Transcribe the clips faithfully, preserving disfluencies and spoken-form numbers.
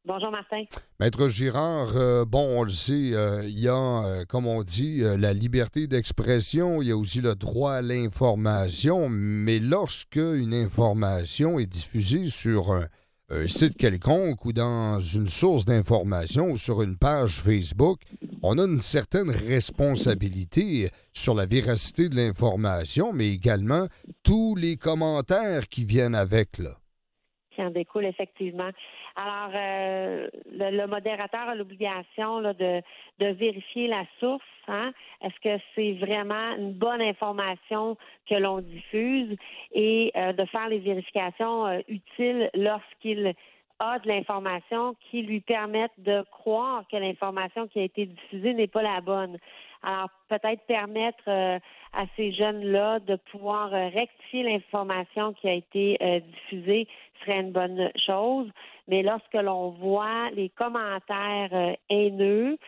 Bonjour, Martin. Maître Girard, euh, bon, on le sait, euh, il y a, euh, comme on dit, euh, la liberté d'expression, il y a aussi le droit à l'information, mais lorsque une information est diffusée sur un, un site quelconque ou dans une source d'information ou sur une page Facebook, on a une certaine responsabilité sur la véracité de l'information, mais également tous les commentaires qui viennent avec, là. Qui en découle, effectivement. Alors, euh, le, le modérateur a l'obligation là, de, de vérifier la source. Hein? Est-ce que c'est vraiment une bonne information que l'on diffuse et euh, de faire les vérifications euh, utiles lorsqu'il a de l'information qui lui permettent de croire que l'information qui a été diffusée n'est pas la bonne. Alors, peut-être permettre euh, à ces jeunes-là de pouvoir euh, rectifier l'information qui a été euh, diffusée serait une bonne chose. Mais lorsque l'on voit les commentaires euh, haineux,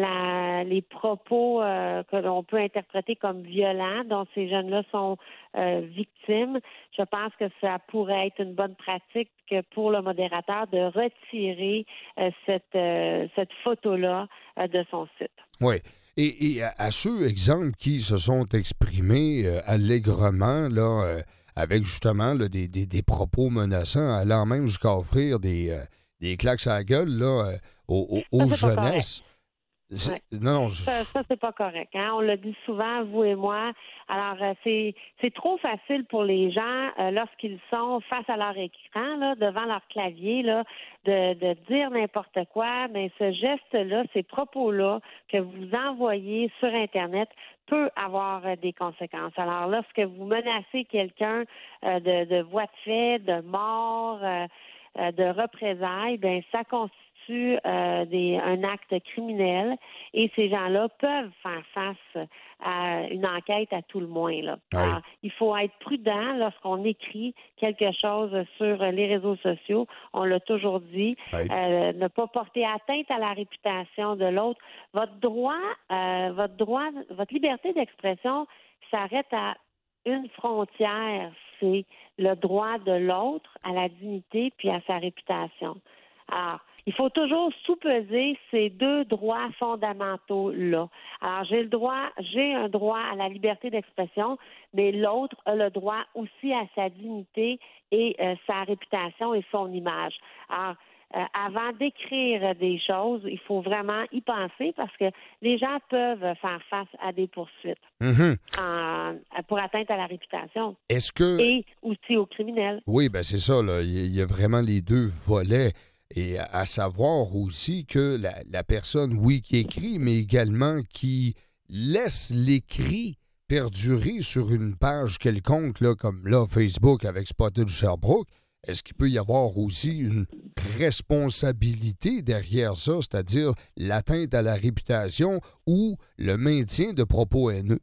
la, les propos euh, que l'on peut interpréter comme violents, dont ces jeunes-là sont euh, victimes, je pense que ça pourrait être une bonne pratique pour le modérateur de retirer euh, cette, euh, cette photo-là euh, de son site. Oui. Et, et à, à ceux, exemple, qui se sont exprimés euh, allègrement, là, euh, avec justement là, des, des, des propos menaçants, allant même jusqu'à offrir des, euh, des claques à la gueule là, euh, aux, aux, aux Ça, c'est pas correct. jeunesses. C'est- Ouais. Non, non, je- Ça, ça c'est pas correct. Hein? On le dit souvent, vous et moi. Alors, euh, c'est c'est trop facile pour les gens euh, lorsqu'ils sont face à leur écran, là, devant leur clavier, là, de, de dire n'importe quoi. Mais ce geste-là, ces propos-là que vous envoyez sur Internet peut avoir euh, des conséquences. Alors, lorsque vous menacez quelqu'un euh, de, de voie de fait, de mort, euh, euh, de représailles, ben ça constitue Euh, des, un acte criminel et ces gens-là peuvent faire face à une enquête à tout le moins. Là. oui. Alors, il faut être prudent lorsqu'on écrit quelque chose sur les réseaux sociaux. On l'a toujours dit. Oui. Euh, ne pas porter atteinte à la réputation de l'autre. Votre droit, euh, votre droit, votre liberté d'expression s'arrête à une frontière, c'est le droit de l'autre à la dignité puis à sa réputation. Alors, il faut toujours sous-peser ces deux droits fondamentaux-là. Alors, j'ai le droit, j'ai un droit à la liberté d'expression, mais l'autre a le droit aussi à sa dignité et euh, sa réputation et son image. Alors, euh, avant d'écrire des choses, il faut vraiment y penser parce que les gens peuvent faire face à des poursuites Mhm. en- pour atteinte à la réputation Est-ce que... et aussi aux criminels. Oui, ben c'est ça, là. Il y a- il y a vraiment les deux volets. Et à à savoir aussi que la, la personne, oui, qui écrit, mais également qui laisse l'écrit perdurer sur une page quelconque, là, comme là, Facebook avec Spotted Sherbrooke, est-ce qu'il peut y avoir aussi une responsabilité derrière ça, c'est-à-dire l'atteinte à la réputation ou le maintien de propos haineux?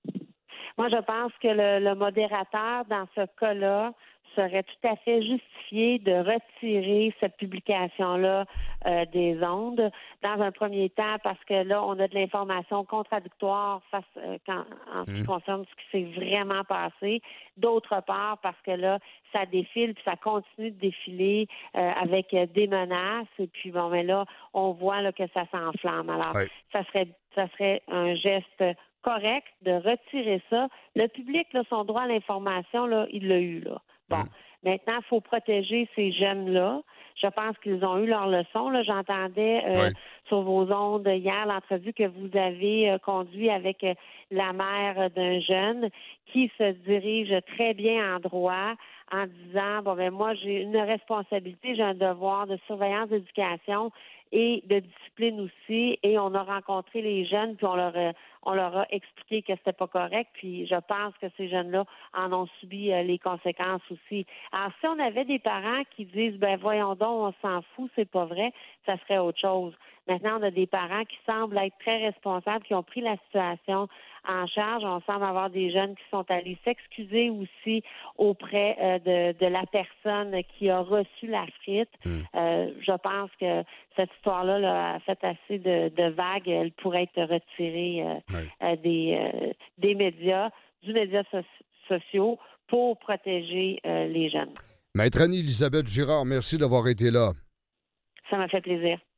Moi, je pense que le, le modérateur, dans ce cas-là, serait tout à fait justifié de retirer cette publication-là euh, des ondes. Dans un premier temps, parce que là, on a de l'information contradictoire face euh, quand, en ce qui Hum. concerne ce qui s'est vraiment passé. D'autre part, parce que là, ça défile puis ça continue de défiler euh, avec euh, des menaces. Et puis bon, mais là, on voit là, que ça s'enflamme. Alors, Oui. ça serait ça serait un geste correct de retirer ça. Le public, là, son droit à l'information, là, il l'a eu, là. Bon. Hum. Maintenant, il faut protéger ces jeunes-là. Je pense qu'ils ont eu leur leçon. Là. J'entendais euh, Oui. sur vos ondes hier l'entrevue que vous avez euh, conduit avec euh, la mère d'un jeune qui se dirige très bien en droit en disant, bon, ben moi, j'ai une responsabilité, j'ai un devoir de surveillance d'éducation et de discipline aussi. Et on a rencontré les jeunes, puis on leur a, on leur a expliqué que c'était pas correct. Puis je pense que ces jeunes-là en ont subi euh, les conséquences aussi. Alors, si on avait des parents qui disent, ben voyons donc, on s'en fout, c'est pas vrai, ça serait autre chose. Maintenant, on a des parents qui semblent être très responsables, qui ont pris la situation en charge. On semble avoir des jeunes qui sont allés s'excuser aussi auprès euh, de, de la personne qui a reçu la frite. Hum. Euh, je pense que cette histoire-là là, a fait assez de, de vagues. Elle pourrait être retirée euh, Oui. euh, des, euh, des médias, du média so- sociaux pour protéger euh, les jeunes. Maître Annie-Elisabeth Girard, merci d'avoir été là. Ça m'a fait plaisir.